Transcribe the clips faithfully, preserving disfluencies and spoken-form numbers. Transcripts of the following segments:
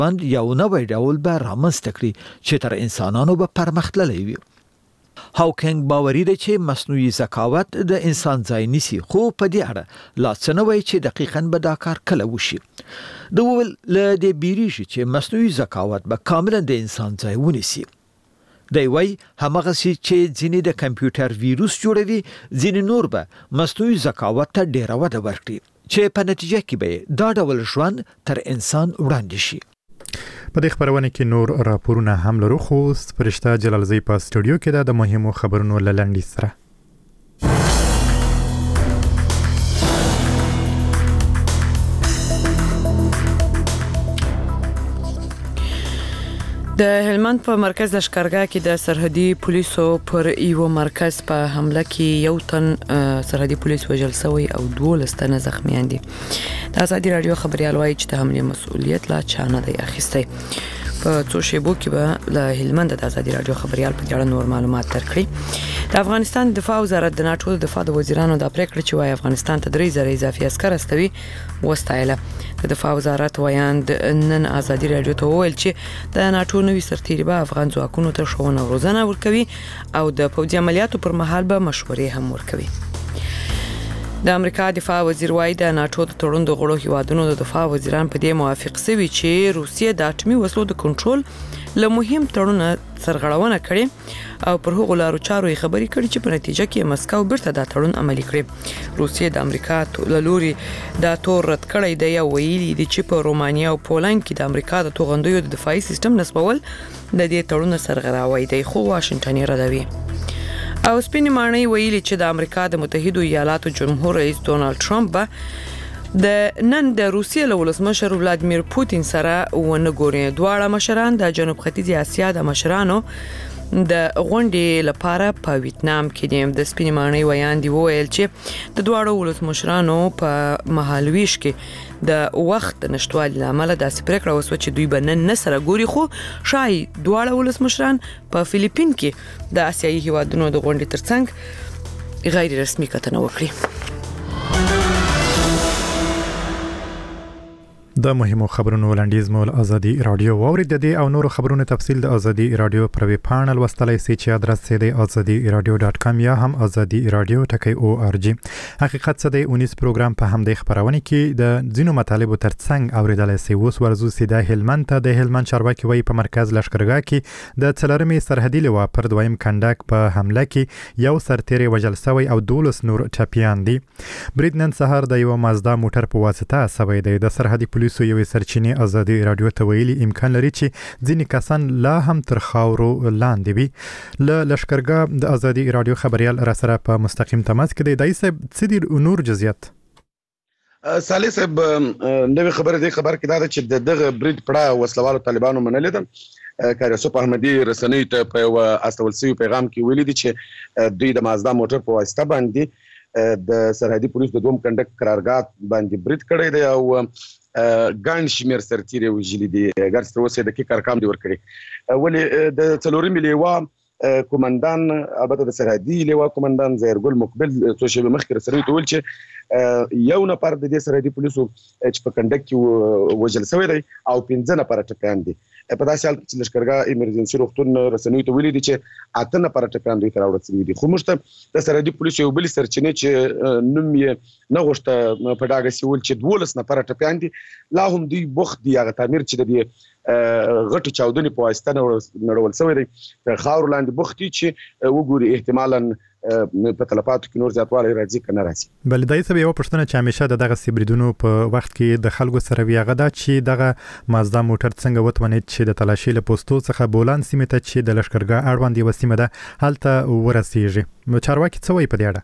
باندې یو نوی ډول به رامنځته کړي چې تر انسانانو به پرمختللی وي. هاوکینګ باوري دی چې مصنوعي ذکاوت د انسان ځای نیسي، خو په دې اړه لا څه نه وایي چې دقیقاً به دا کار کله وشي. د وویل له دې بیریږي چې مصنوعي ذکاوت به کاملا د انسان ځای ونیسي. دی وایي همغسې چې ځینې د کمپیوټر ویروس جوړوي، ځینې نور به مصنوعي ذکاوت ته ډېره وده ورکړي چې په نتیجه کې به دا ډول ژوند تر انسان وړاندې شي. په دې خبرونه کې نور راپورونه هم لرو، خو فرشته جلالزی په سټوډیو کې ده د مهمو خبرونو لنډیز سره. د هلمند په مرکز لشکرګاه کې د سرحدي پولیسو پر یو مرکز په حمله کې یو تن سرحدي پولیس وژل شوی او دولس تنه زخمیان دي. د ازادي رادیو خبريال وایي چې د حملې مسؤلیت لا چا نه دی اخیستی. په څو شیبو کې به له هلمند د ازادي رادیو خبريال په اړه نور معلومات درکړي. د افغانستان دفاع وزارت د ناټو د دفاع د وزیرانو د پریکړه چې وايي افغانستان ته درې زره اضافي عسكر استوي وستایله. د دفاع وزارت ویاند نن ازادي رادیو ته وویل چې د ناټو نوي سرتیري به افغان ځواکونو ته ښوونه او روزنه ورکوي او د پوځي عملیاتو پر مهال به مشورې هم ورکوي. د امریکا دفاع وزیر وایي د ناټو د تړون د غړو هیوادونو د دفاع وزیران په دې موافق شوي چې روسیه د اټومي وسلو د کنټرول له مهم تړون سرغړونه کړي او پر هغو لارو چارو یې خبرې کړي چې په نتیجه کې مسکو بیرته دا تړون عملي کړي. روسیه د امریکا له لوري دا تور رد کړی دی او ویلي دي چې په رومانیا او پولند کې د امریکا د توغندیو د دفاعي سیستم نصبول د دې تړون سرغړاوی دی، خو واشنگټن یې ردوي. او سپینې ماڼۍ ویلي چې د امریکا د متحدو ایالاتو جمهور رئیس ډونالد ټرمپ به د نن د روسیې له ولسمشر ولادیمیر پوتین سره ونه ګوري. دواړه مشران د جنوب ختیځې اسیا د مشرانو د غونډې لپاره په ویتنام کې دي. د سپینې ماڼۍ ویاندې وویل چې د دواړو ولسمشرانو په مهالویش کې د وخت نشټوالي له امله داسې پریکړه وسوه چې دوی به نن نه سره ګوري، خو شاید دواړه ولسمشران په فلیپین کې د آسیایي هیوادونو د غونډې ترڅنګ غیر رسمي کتنه وکړي. د مهمو خبرونو لنډیز مول ازادي رادیو واورید. د دې او نورو خبرونو تفصیل د ازادي رادیو پر ویب پاڼه لوستلای شئ چې ادرس یې د ازادي رادیو ډاټ کام یا هم ازادي رادیو ټکی او ار جی. حقیقت څه دی اونیس پروګرام په همدې خبرونه کې د ځینو مطالبو ترڅنګ اوریدلای شئ. اوس ورزو سیده هلمند ته. د هلمند چارواکي وایي په مرکز لشکرګاه کې د څلورمې سرحدي لوا پر دویم کنډک په حمله کې یو سرتیری وژل شوی او دولس نور ټپیان دي. برید نن سهار د یو مازدا موټر په واسطه سوی دی. د سرحدي پولیسو یوې سرچینې ازادي رادیو ته ویلي امکان لري چې ځینې کسان لا هم تر خاورو لاندې وي. له لشکرګاه د ازادي رادیو خبريال را سره په مستقیم تماس کې دی. دای صاحب څه دي نور جزئیات؟ صالح صاحب نوې خبره دی خبر کې دا ده چې دغه برید پړه وسلوالو طالبانو منلې ده. کار یوسف احمدي رسنۍ ته په یو استول شوی پیغام کې ویلي دي چې دوی د مازدا موټر په واسطه باندې د سرحدي پولیس د دوم کنډک قرارګاه باندې برید کړی دی او ګڼ شمېر سرتیري وژلي دي. ګرځ تر اوسه دقیق ارقام دي ورکړي. ولې د څلورمې لیوا کومندان البته د سرحدي لیوا کومندان زهرګل مقبل څو شیبې مخکې رسنیو ته ویل چې یو نفر د دې سرحدي پولیسو چې په کنډک کې وژل شوی دی او پنځه نفر ټپیان دي. په داسې حال چې لشکرګاه ایمرجنسي روغتون رسنیو ته ویلي دي چې اته نفر ټپیان دوی ته راوړل شوي دي. خو موږ ته د سرحدي پولیسو یو بلې سرچینې چې نوم یې نه غوښته په ډاګه سي ویل چې دولس نفر ټپیان دي، لا هم دوی بوخت دي هغه تعمیر چې د دې غټو چاودنې په واسطه نړول شوی دی تر خاورو لاندې بوخت دي چې وګوري احتمالاً په تلفاتو کې نور زیاتوالی راځي که نه راځي. بل دای څه یو پوښتنه چې همیشه د دغه سیبریدونو په وخت کې د خلکو سره وي هغه دا چې دغه مازدا موټر څنګه وتوانید چې د تلاشي له پوسټو څخه بولان سیمې ته چې د لشکرګاه اړوند یوه سیمه ده هلته ورسیږي. چارواکي څه وایي په دې اړه؟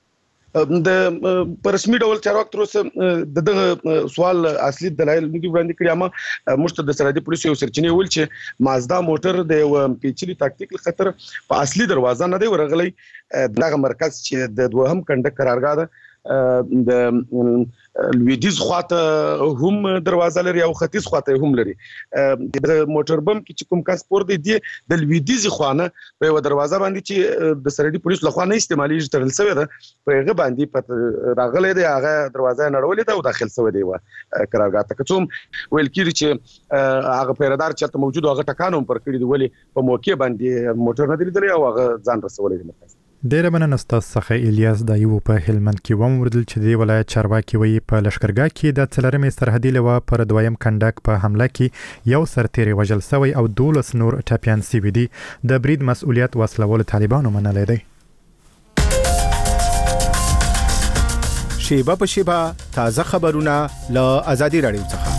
د په رسمي ډول چارواکي تر اوسه د دغه سوال اصلي دلایل نه دي وړاندې کړي، اما موږ ته د سرحدي پولیسو یو سرچینې ویل چې مازدا موټر د یو پیچلي تاکتیک له خطر په اصلي دروازه نه دی ورغلی. دغه مرکز چې د دوهم کنډک قرارګاه ده د لویدیز خواته هم دروازه لري او ختیځ خواته هم لري. د موټر بم کې چې کوم کس پور دی د لویدیز خوانه په یو دروازه باندې چې د سرحدي پولیس لخوا نه استعمالي تړل شوی ده په هغه باندې په راغلی دی هغه دروازه نړولې ده او داخل شوی دی و قرارګاه ته کوم ویل کیږي چې هغه پیرادار چې موجود هغه ټکانوم پر کړی دی ولی په موقع باندې موټر نه دی او هغه ځان رسولې دی. ډیره مننه ستاسو څخه الیاس دایو په هلمند کې ومو وردل چې د ولایت چارواکي وی په لشکرګاه کې د څلورمې سرحدي لوا پر دویم کنډک په حمله کې یو سرتیری وژل شوی او دولس نور ټپیان شوي دي. د برید مسؤلیت وسلوال طالبانو منلی دی. شیبه په شیبه تازه خبرونه له آزادي رادیو څخه.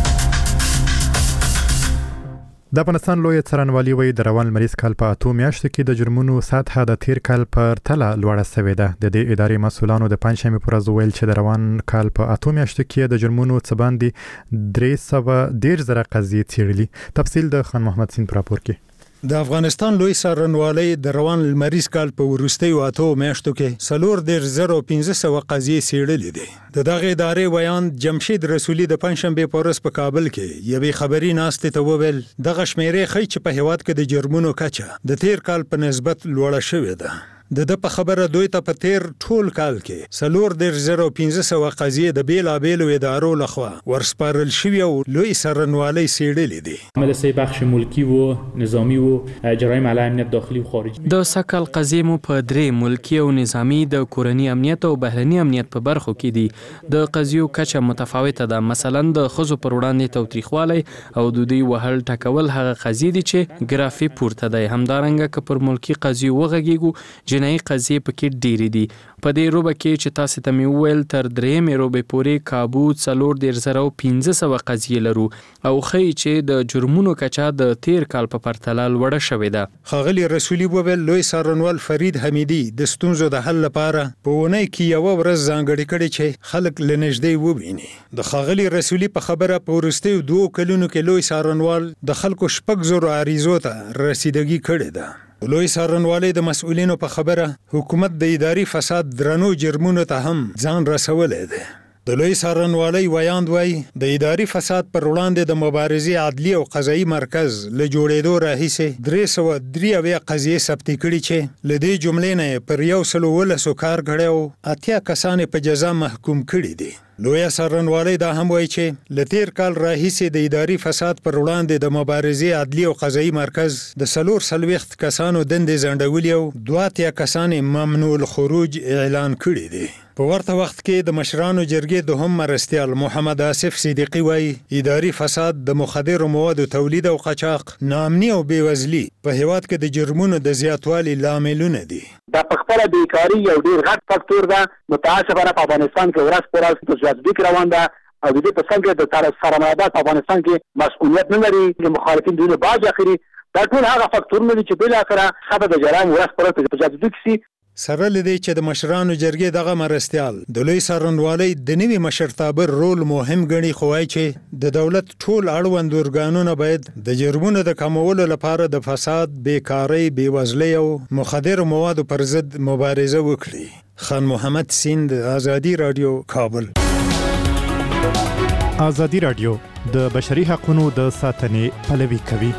د افغانستان لوی څارنوالي وی د روان لمریز کال په اتو میاشتو کې د جرمونو سطحه د تیر کال پر تله لوړه شوې ده. د دې ادارې مسؤلانو د پنځشنبې پر ورځ ویل چې د روان کال په اتو میاشتو کې د جرمونو څه باندې درې سوه دېرش زره قضیې څېړلي. تفصیل د خان محمد سین پر راپور کې. د افغانستان لوی څارنوالۍ د روان لمریز کال په وروستیو اتو میاشتو کې څلور دېرش زره پنځه سوه قضیې څېړلې دي. د دغې ادارې ویان جمشید رسولي د پنځشنبې په ورځ په کابل کې یوې خبري ناستې ته وویل دغه شمیرې ښیي چې په هېواد کې د جرمونو کچه د تیر کال په نسبت لوړه شوې ده. د د په خبره دوی ته په تیر ټول کال کې څلور دېرش زره پنځه سوه قضیې د بیلابیلو ادارو لخوا ورسپارل شوي او لوی څارنوالۍ څېړلې دي. مدرسه بخش ملکی و نظامی و جرایم علیه امنیت داخلی و خارجی د سکل قضیې مو په درې ملکی او نظامی د کورنی امنیت او بهرنی امنیت په برخو کې دي. د قضیو کچه متفاوته ده. مثلا د ښځو پر وړاندې تاوتریخوالی او د دوی وهل ټکول هغه قضیې دي چې ګرافي پورته دی. همدارنګه که پر ملکی قضیو وغږیږو جنایي قضیې پکې ډېرې دي. په دې روبه کې چې تاسو ته مې وویل تر درېیمې روبې پورې کابو څلور دېرش زره او پنځه سوه قضیې لرو او ښیي چې د جرمونو کچه د تیر کال په پرتله لوړه شوې ده. ښاغلي رسولي وویل لوی څارنوال فرید حمیدي د ستونزو د حل لپاره په اونۍ کې یوه ورځ ځانګړې کړې چې خلک له نږدې وویني. د ښاغلي رسولي په خبره په وروستیو دوو کلونو کې لوی څارنوال د خلکو شپږ زرو عریضو ته رسیدګي کړې ده. لوی څارنوالۍ د مسؤلینو په خبره حکومت د اداري فساد درنو جرمونو ته هم ځان رسولی دی. د لوی څارنوالۍ ویاند وایي د اداري فساد پر وړاندې د مبارزې عدلي او قضایي مرکز له جوړېدو راهیسې درې سوه درې اویا قضیې ثبتې کړي چې له دې جملې نه یې پر یو سلو اوولسو کار کړی او اتیا کسان یې په جزا محکوم کړي دي. لویه څارنوالۍ دا هم وایي چې له تیر کال راهیسې د اداري فساد پر وړاندې د مبارزې عدلي او قضایي مرکز د څلور څلوېښت کسانو دندې ځنډولي او دوه اتیا کسان یې ممنوع الخروج اعلان کړي دي. په ورته وخت کې د مشرانو جرګې دوهم مرستیال محمد آصف صدیقي وایي اداري فساد د مخدرو موادو تولید او قاچاق، ناامني او بېوزلي په هېواد کې د جرمونو د زیاتوالي لاملونه دي. دا په خپله بیکاري یو ډېر غټ فکتور ده. متاسفانه په افغانستان کې ورځ په ورځ په جذبې روان ده او د دې په څنګ کې د سرمایه‌دار په افغانستان کې مسؤلیت نه لري. د مخالفین دونه باج اخلي. دا ټول هغه فکتورونه دي چې بالاخره خبره د جرایم ورځ په ورځ په جذبې کې سي. سره له دې چې د مشرانو جرګې دغه مرستیال د لوی څارنوالۍ د نوي مشرتابه رول مهم ګڼي، خو وایي چې د دولت ټول اړوند ارګانونه باید د جرمونو د کمولو لپاره د فساد، بیکارۍ، بېوزلۍ او مخدرو موادو پر ضد مبارزه وکړي. خان محمد سیند، آزادي رادیو، کابل. آزادي رادیو د بشري حقوقو د ساتنې پلوي کوي.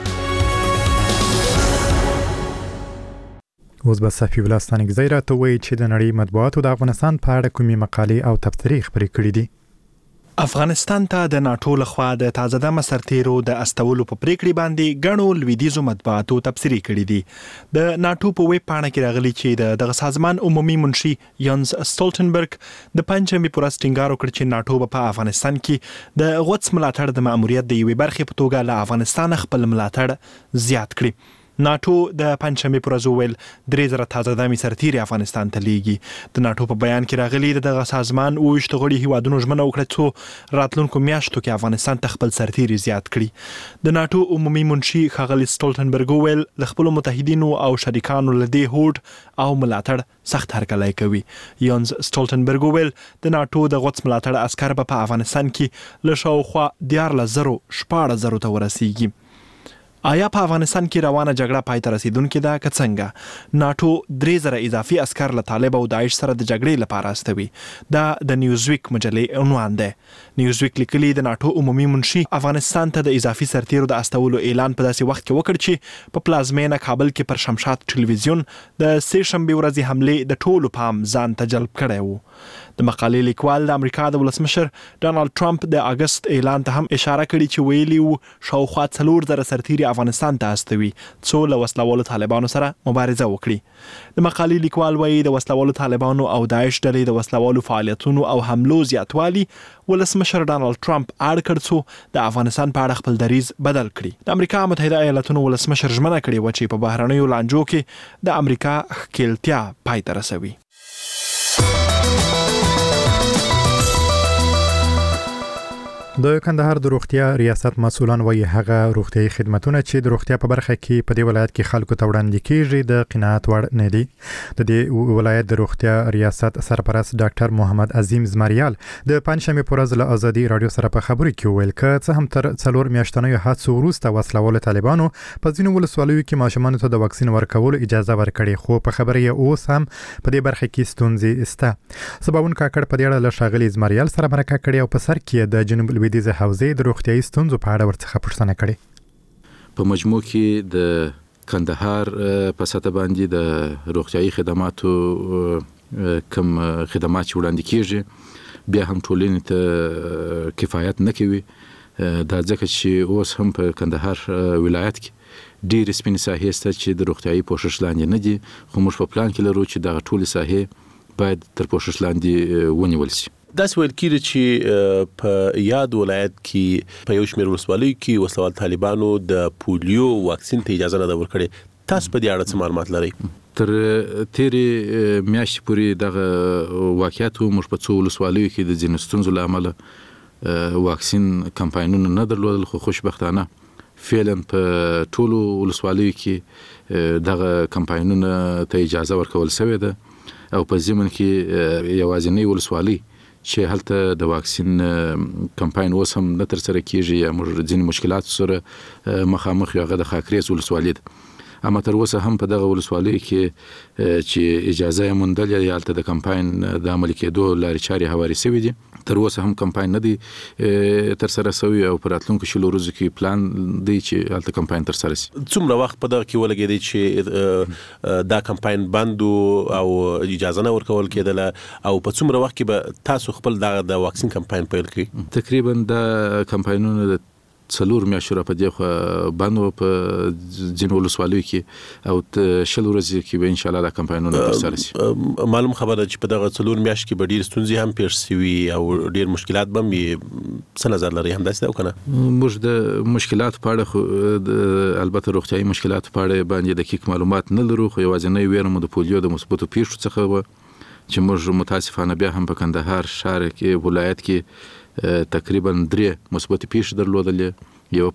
اوس به صفي ولستانګ زیرا ته وایي چې د نړۍ مطبوعاتو د افغانستان په اړه کومې مقالې او تبصرې خپرې کړي دي. افغانستان ته د ناټو لخوا د تازه دمه سرتیرو د استولو په پریکړې باندې ګڼو لویدیزو مطبوعاتو تبصرې کړي دي. د ناټو په ویب پاڼه کې راغلي چې د دغه سازمان عمومي منشي یانز سټولټنبرګ د پنځمې پر ورځ ټینګار وکړ چې ناټو په افغانستان کې د غوڅ ملاتړ د ماموریت د یوې برخې په توګه له افغانستان خپل ملاتړ زیات کړي. ناټو د پنځمې پر ورځ وویل درې زره تازه دمې سرتیري افغانستان ته لیږي. د ناټو په بیان کې راغلي د دغه سازمان اووه ویشت غړي هیوادونو ژمنه وکړه څو راتلونکو میاشتو کې افغانستان ته خپل سرتیري زیات کړي. د ناټو عمومي منشي ښاغلي سټولټنبرګ وویل له خپلو متحدینو او شریکانو له دې هوډ او ملاتړ سخت هرکلی کوي. یانز سټولټنبرګ وویل د ناټو د غوڅ ملاتړ عسکر به په افغانستان کې له شاوخوا دیارلس زرو شپاړس زرو ته ورسیږي. آیا په افغانستان کې روانه جګړه پای ته رسیدونکې ده که څنګه؟ ناټو درې زره اضافي عسکر له طالب او داعش سره د جګړې لپاره استوي. دا د نیوزویک مجلې عنوان دی. نیوزویک لیکلي د ناټو عمومي منشي افغانستان ته د اضافي سرتیرو د استولو اعلان په داسې وخت کې وکړ چې په پلازمینه کابل کې پر شمشاد ټلویزیون د سې شنبې ورځې حملې د ټولو پام ځان ته جلب کړی و. د مقالې لیکوال د امریکا د ولسمشر ډانلډ ټرمپ د اگست اعلان ته هم اشاره کړې چې ویلي وو شاوخوا څلور زره سرتیري افغانستان ته استوي څو له وسلوالو طالبانو سره مبارزه وکړي. د مقالې لیکوال وایي د وسلوالو طالبانو او داعش ډلې د وسلوالو فعالیتونو او حملو زیاتوالي ولسمشر ډانلډ ټرمپ اړ کړ څو د افغانستان په اړه خپل دریځ بدل کړي. د امریکا متحده ایالاتونو ولسمشر ژمنه کړې و چې په بهرنیو لانجو کې د امریکا ښکیلتیا پای ته رسوي. د کندهار د روغتیا ریاست مسؤلان وایي هغه روغتیايي خدماتونه چې د روغتیا په برخه کې په دې ولایت کې خلکو ته وړاندې کیږي د قناعت وړ نه دي. د دې ولایت د روغتیا ریاست سرپرست ډاکټر محمد عظیم زمریال د پنځشنبه په ورځ له ازادي رادیو سره په خبرو کې ویل چې څه هم تر څلور میاشتنیو هڅو وروسته وسلوال طالبانو په ځینو ولسوالیو کې ماشومانو ته د واکسین ورکولو اجازه ورکړې، خو په خبره یې اوس هم په دې برخه کې ستونزې شته. سباون کاکړ په دې اړه له ښاغلي زمریال سره مرکه کړې او په سر کې د جنوب لویدیځ حوزې د روغتیايي ستونزو په اړه ورڅخه پوښتنه کړې. په مجموع کې د کندهار په سطح باندې د روغتیايي خدماتو کم خدمات چې وړاندې کیږي بیا هم ټولنې ته کفایت نه کوي. دا ځکه چې اوس هم په کندهار ولایت کې ډېر سپینې ساحې شته چې د روغتیايي پوښښ لاندې نه دي، خو موږ په پلان کې لرو چې دغه ټولې ساحې باید تر پوښښ لاندې ونیول شي. داسې ویل کېږي چې په یاد ولایت کې په یو شمېر ولسوالیو کې وسلوال طالبانو د پولیو واکسین ته اجازه نه ده ورکړې. تاسو په دې اړه څه معلومات لرئ؟ تر تیرې میاشتې پورې دغه واقعیت موږ په څو ولسوالیو کې د ځینو ستونزو له امله واکسین کمپاینونه نه درلودل، خو خوشبختانه فعلا په ټولو ولسوالیو کې دغه کمپاینونه ته اجازه ورکول شوې ده او په ضمن کې یوازینۍ ولسوالي چې هلته د واکسین کمپاین اوس هم نه تر سره کیږي یا موږ ځینې مشکلات سره مخامخ یو هغه د خاکریز ولسوالي ده. اما تر اوسه هم په دغه ولسوالۍ کې چې اجازه یې موندلې یا هلته د کمپاین د عملي کېدو لارې چارې هوارې شوي دي، تر اوسه هم کمپاین نه دی تر سره شوی او په راتلونکو شلو ورځو کې پلان دی چې هلته کمپاین تر سره شي. څومره وخت په دغه کې ولګېدی چې دا کمپاین بند او اجازه نه ورکول کېدله او په څومره وخت کې به تاسو خپل دغه د واکسین کمپاین پیل کړئ؟ تقریبا دا کمپاینونه د څلور میاشتې را په دې خوا بند و په ځینو ولسوالیو کې او شل ورځې کې به انشاءالله دا کمپاینونه ترسره شي. معلوم خبره ده چې په دغه څلور میاشتې کې به ډېر ستونزې هم پېښ شوي او ډېر مشکلات به هم وي. څه نظر لرئ؟ همداسې ده او که نه؟ موږ د مشکلاتو په اړه خو البته روغتیايي مشکلاتو په اړه باندې دقیق معلومات نه لرو، خو یوازینۍ ویره مو د پولیو د مثبتو پیښو څخه وه چې موږ متاسفانه بیا هم په کندهار ښار کې ولایت کې تقریبا درې مثبتې پیښې درلودلې. یو